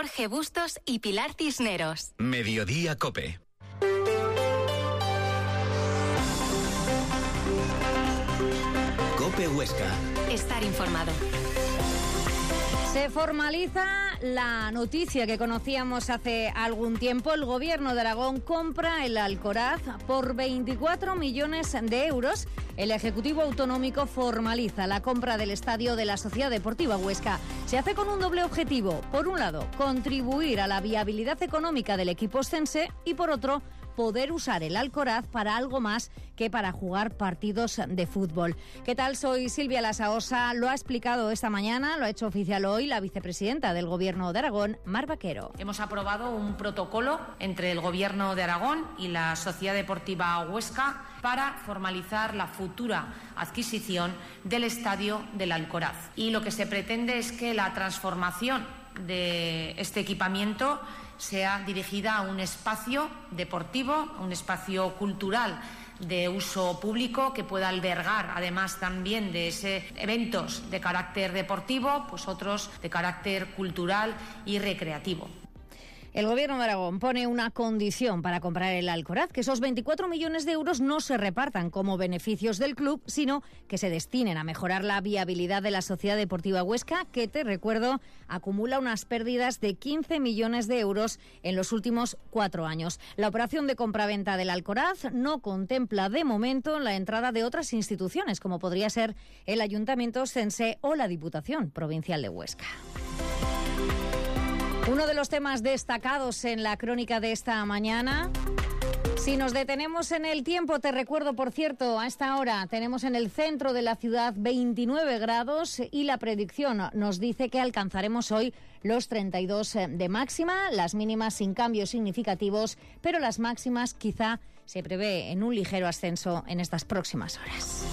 Jorge Bustos y Pilar Cisneros. Mediodía COPE. COPE Huesca. Estar informado. Se formaliza la noticia que conocíamos hace algún tiempo. El Gobierno de Aragón compra el Alcoraz por 24 millones de euros. El Ejecutivo Autonómico formaliza la compra del estadio de la Sociedad Deportiva Huesca. Se hace con un doble objetivo. Por un lado, contribuir a la viabilidad económica del equipo oscense y por otro, poder usar el Alcoraz para algo más que para jugar partidos de fútbol. ¿Qué tal? Soy Silvia Lasaosa. Lo ha explicado esta mañana, lo ha hecho oficial hoy la vicepresidenta del Gobierno de Aragón, Mar Vaquero. Hemos aprobado un protocolo entre el Gobierno de Aragón y la Sociedad Deportiva Huesca para formalizar la futura adquisición del estadio del Alcoraz. Y lo que se pretende es que la transformación de este equipamiento sea dirigida a un espacio deportivo, a un espacio cultural de uso público que pueda albergar, además también de eventos de carácter deportivo, pues otros de carácter cultural y recreativo. El Gobierno de Aragón pone una condición para comprar el Alcoraz, que esos 24 millones de euros no se repartan como beneficios del club, sino que se destinen a mejorar la viabilidad de la Sociedad Deportiva Huesca, que, te recuerdo, acumula unas pérdidas de 15 millones de euros en los últimos 4 años. La operación de compraventa del Alcoraz no contempla de momento la entrada de otras instituciones, como podría ser el Ayuntamiento oscense o la Diputación Provincial de Huesca. Uno de los temas destacados en la crónica de esta mañana. Si nos detenemos en el tiempo, te recuerdo, por cierto, a esta hora tenemos en el centro de la ciudad 29 grados y la predicción nos dice que alcanzaremos hoy los 32 de máxima, las mínimas sin cambios significativos, pero las máximas quizá se prevé en un ligero ascenso en estas próximas horas.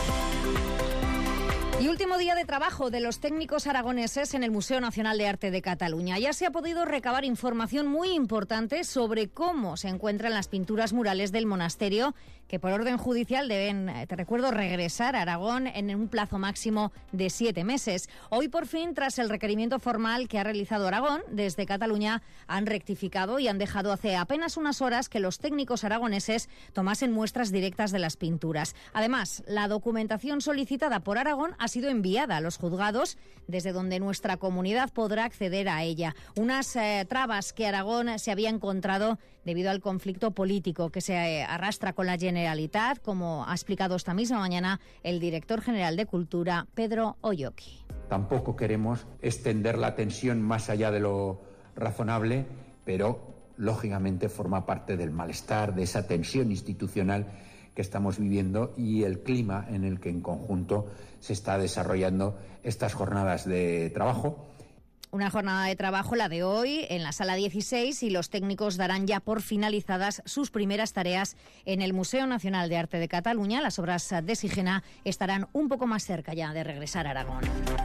Y último día de trabajo de los técnicos aragoneses en el Museo Nacional de Arte de Cataluña. Ya se ha podido recabar información muy importante sobre cómo se encuentran las pinturas murales del monasterio, que por orden judicial deben, te recuerdo, regresar a Aragón en un plazo máximo de 7 meses. Hoy, por fin, tras el requerimiento formal que ha realizado Aragón, desde Cataluña han rectificado y han dejado hace apenas unas horas que los técnicos aragoneses tomasen muestras directas de las pinturas. Además, la documentación solicitada por Aragón ha sido enviada a los juzgados, desde donde nuestra comunidad podrá acceder a ella. Unas trabas que Aragón se había encontrado debido al conflicto político que se arrastra con la Generalitat, como ha explicado esta misma mañana el director general de Cultura, Pedro Oyoki. Tampoco queremos extender la tensión más allá de lo razonable, pero lógicamente forma parte del malestar, de esa tensión institucional que estamos viviendo y el clima en el que en conjunto se está desarrollando estas jornadas de trabajo. Una jornada de trabajo, la de hoy, en la sala 16, y los técnicos darán ya por finalizadas sus primeras tareas en el Museo Nacional de Arte de Cataluña. Las obras de Sigena estarán un poco más cerca ya de regresar a Aragón.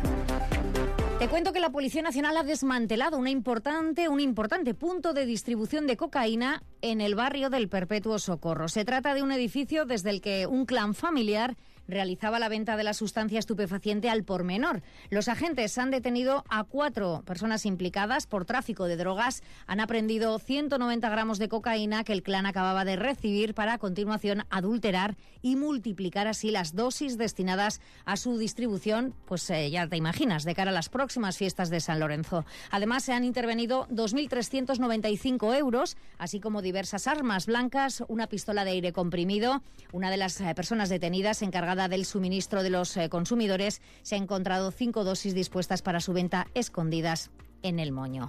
Te cuento que la Policía Nacional ha desmantelado un importante punto de distribución de cocaína en el barrio del Perpetuo Socorro. Se trata de un edificio desde el que un clan familiar realizaba la venta de la sustancia estupefaciente al por menor. Los agentes han detenido a 4 personas implicadas por tráfico de drogas. Han aprehendido 190 gramos de cocaína que el clan acababa de recibir para a continuación adulterar y multiplicar así las dosis destinadas a su distribución, pues ya te imaginas, de cara a las próximas fiestas de San Lorenzo. Además, se han intervenido 2.395 euros, así como diversas armas blancas, una pistola de aire comprimido. Una de las personas detenidas, encargada del suministro de los consumidores, se ha encontrado 5 dosis dispuestas para su venta escondidas en el moño.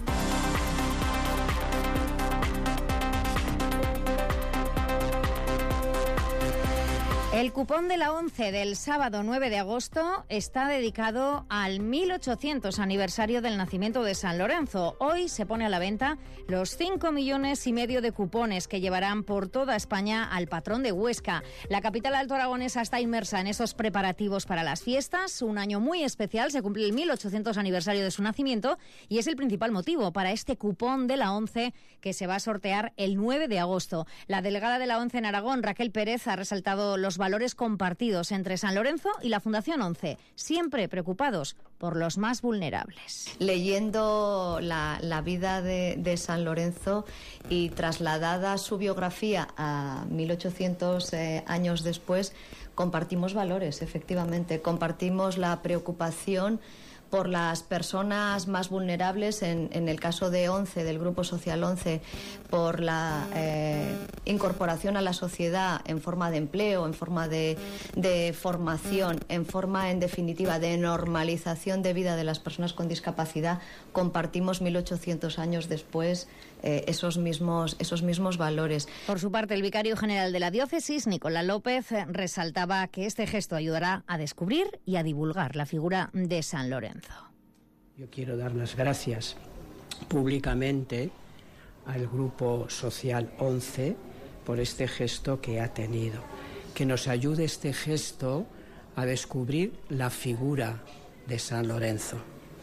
El cupón de la ONCE del sábado 9 de agosto está dedicado al 1800 aniversario del nacimiento de San Lorenzo. Hoy se pone a la venta los 5,5 millones de cupones que llevarán por toda España al patrón de Huesca. La capital altoaragonesa está inmersa en esos preparativos para las fiestas. Un año muy especial, se cumple el 1800 aniversario de su nacimiento y es el principal motivo para este cupón de la ONCE que se va a sortear el 9 de agosto. La delegada de la ONCE en Aragón, Raquel Pérez, ha resaltado los valores valores compartidos entre San Lorenzo y la Fundación 11, siempre preocupados por los más vulnerables. Leyendo la vida de San Lorenzo y trasladada su biografía a 1800 años después, compartimos valores, efectivamente. Compartimos la preocupación por las personas más vulnerables, en el caso de 11, del Grupo Social 11, por la incorporación a la sociedad en forma de empleo, en forma de formación, en forma, en definitiva, de normalización de vida de las personas con discapacidad. Compartimos 1800 años después esos mismos valores. Por su parte, el vicario general de la diócesis, Nicolás López, resaltaba que este gesto ayudará a descubrir y a divulgar la figura de San Lorenzo. Yo quiero dar las gracias públicamente al Grupo Social 11 por este gesto que ha tenido. Que nos ayude este gesto a descubrir la figura de San Lorenzo,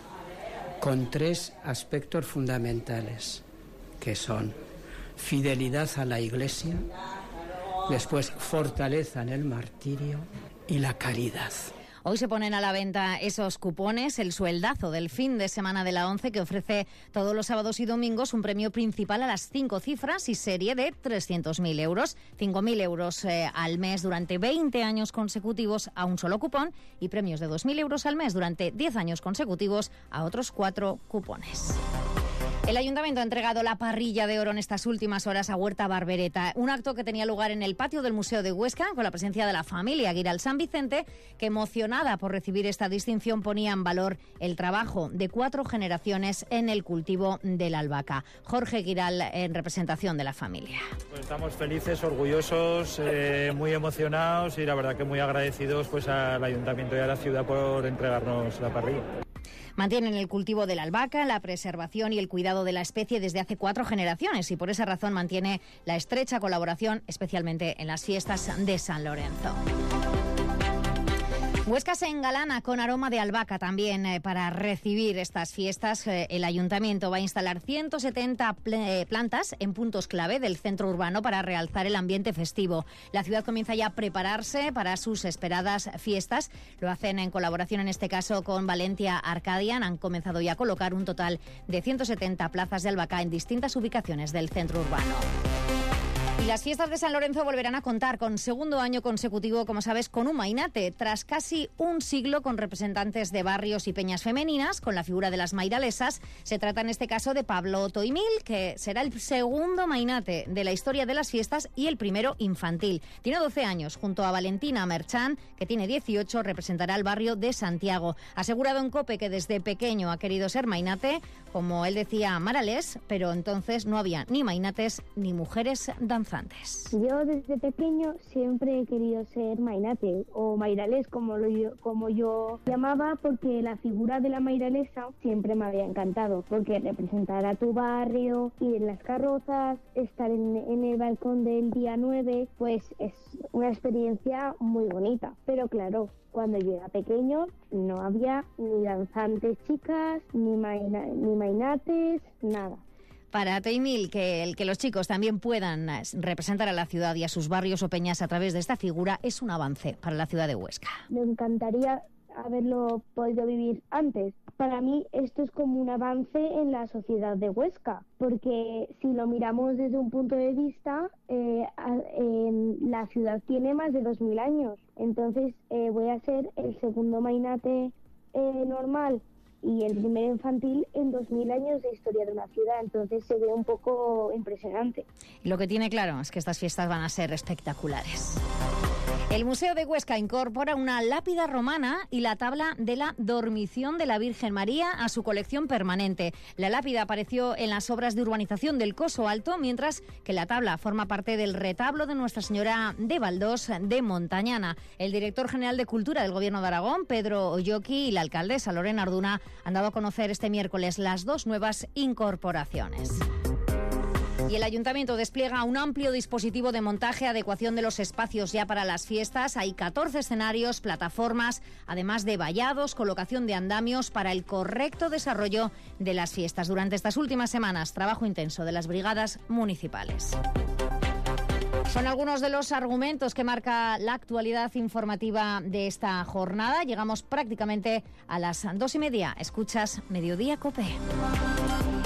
con 3 aspectos fundamentales, que son fidelidad a la Iglesia, después fortaleza en el martirio y la caridad. Hoy se ponen a la venta esos cupones, el sueldazo del fin de semana de la 11, que ofrece todos los sábados y domingos un premio principal a las 5 cifras y serie de 300.000 euros, 5.000 euros al mes durante 20 años consecutivos a un solo cupón y premios de 2.000 euros al mes durante 10 años consecutivos a otros 4 cupones. El Ayuntamiento ha entregado la parrilla de oro en estas últimas horas a Huerta Barbereta, un acto que tenía lugar en el patio del Museo de Huesca con la presencia de la familia Giral San Vicente, que, emocionada por recibir esta distinción, ponía en valor el trabajo de 4 generaciones en el cultivo de la albahaca. Jorge Giral, en representación de la familia. Pues estamos felices, orgullosos, muy emocionados y la verdad que muy agradecidos pues al Ayuntamiento y a la ciudad por entregarnos la parrilla. Mantienen el cultivo de la albahaca, la preservación y el cuidado de la especie desde hace 4 generaciones y por esa razón mantiene la estrecha colaboración, especialmente en las fiestas de San Lorenzo. Huesca se engalana con aroma de albahaca también para recibir estas fiestas. El Ayuntamiento va a instalar 170 plantas en puntos clave del centro urbano para realzar el ambiente festivo. La ciudad comienza ya a prepararse para sus esperadas fiestas. Lo hacen en colaboración, en este caso, con Valentia Arcadian. Han comenzado ya a colocar un total de 170 plazas de albahaca en distintas ubicaciones del centro urbano. Y las fiestas de San Lorenzo volverán a contar con segundo año consecutivo, como sabes, con un mainate. Tras casi un siglo con representantes de barrios y peñas femeninas, con la figura de las mairalesas, se trata en este caso de Pablo Toimil, que será el segundo mainate de la historia de las fiestas y el primero infantil. Tiene 12 años, junto a Valentina Merchán, que tiene 18, representará el barrio de Santiago. Ha asegurado en COPE que desde pequeño ha querido ser mainate, como él decía, maralés, pero entonces no había ni mainates ni mujeres danzantes. Yo desde pequeño siempre he querido ser mainate o mairalés, como yo llamaba, porque la figura de la mairalesa siempre me había encantado, porque representar a tu barrio, ir en las carrozas, estar en el balcón del día 9, pues es una experiencia muy bonita. Pero claro, cuando yo era pequeño no había ni danzantes chicas, ni mainates, nada. Para Toimil, que los chicos también puedan representar a la ciudad y a sus barrios o peñas a través de esta figura es un avance para la ciudad de Huesca. Me encantaría haberlo podido vivir antes. Para mí esto es como un avance en la sociedad de Huesca, porque si lo miramos desde un punto de vista, la ciudad tiene más de 2000 años. Entonces voy a ser el segundo mainate normal y el primer infantil en 2000 años de historia de una ciudad, entonces se ve un poco impresionante. Lo que tiene claro es que estas fiestas van a ser espectaculares. El Museo de Huesca incorpora una lápida romana y la tabla de la Dormición de la Virgen María a su colección permanente. La lápida apareció en las obras de urbanización del Coso Alto, mientras que la tabla forma parte del retablo de Nuestra Señora de Valdós de Montañana. El director general de Cultura del Gobierno de Aragón, Pedro Oyoki, y la alcaldesa Lorena Arduna han dado a conocer este miércoles las 2 nuevas incorporaciones. Y el Ayuntamiento despliega un amplio dispositivo de montaje, adecuación de los espacios ya para las fiestas. Hay 14 escenarios, plataformas, además de vallados, colocación de andamios para el correcto desarrollo de las fiestas. Durante estas últimas semanas, trabajo intenso de las brigadas municipales. Son algunos de los argumentos que marca la actualidad informativa de esta jornada. Llegamos prácticamente a las 2:30. Escuchas Mediodía COPE.